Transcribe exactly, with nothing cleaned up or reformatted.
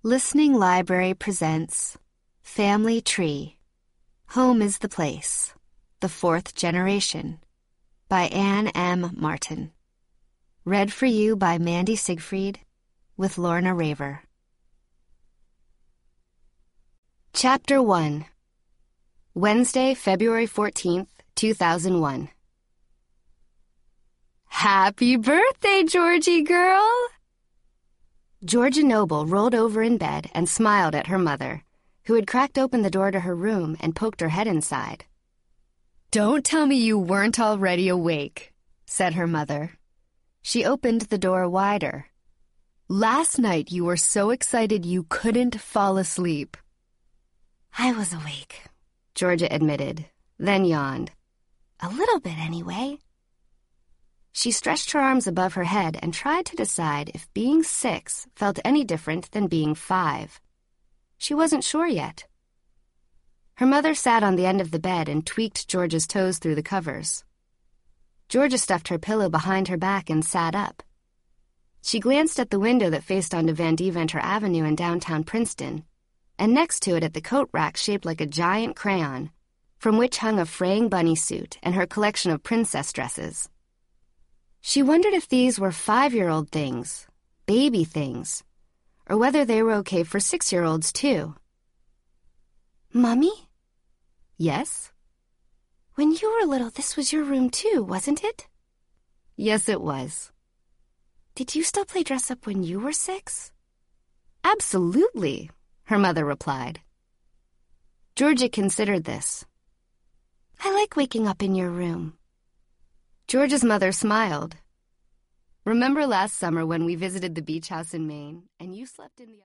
Listening Library presents Family Tree. Home is the Place. The Fourth Generation by Anne M. Martin. Read for you by Mandy Siegfried with Lorna Raver. Chapter one. Wednesday, February fourteenth, two thousand one. Happy birthday, Georgie girl! Georgia Noble rolled over in bed and smiled at her mother, who had cracked open the door to her room and poked her head inside. "Don't tell me you weren't already awake," said her mother. She opened the door wider. "Last night you were so excited you couldn't fall asleep." "I was awake," Georgia admitted, then yawned. "A little bit, anyway." She stretched her arms above her head and tried to decide if being six felt any different than being five. She wasn't sure yet. Her mother sat on the end of the bed and tweaked Georgia's toes through the covers. Georgia stuffed her pillow behind her back and sat up. She glanced at the window that faced onto Van Deventer Avenue in downtown Princeton, and next to it at the coat rack shaped like a giant crayon, from which hung a fraying bunny suit and her collection of princess dresses. She wondered if these were five-year-old things, baby things, or whether they were okay for six-year-olds, too. "Mommy?" "Yes?" "When you were little, this was your room, too, wasn't it?" "Yes, it was." "Did you still play dress-up when you were six?" "Absolutely," her mother replied. Georgia considered this. "I like waking up in your room." Georgia's mother smiled. "Remember last summer when we visited the beach house in Maine, and you slept in the..."